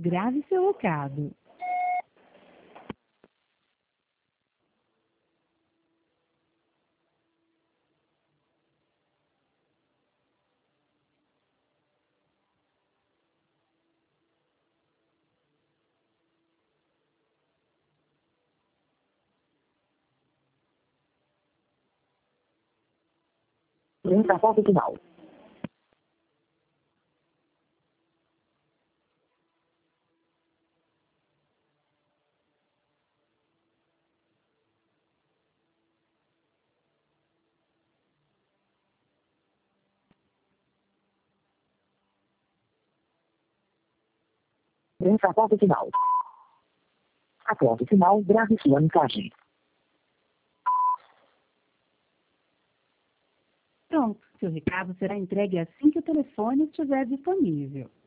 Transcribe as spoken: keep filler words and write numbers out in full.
Grave seu recado. Entra a foto final. Entra a foto final. A foto final, grave sua mensagem. Pronto, seu recado será entregue assim que o telefone estiver disponível.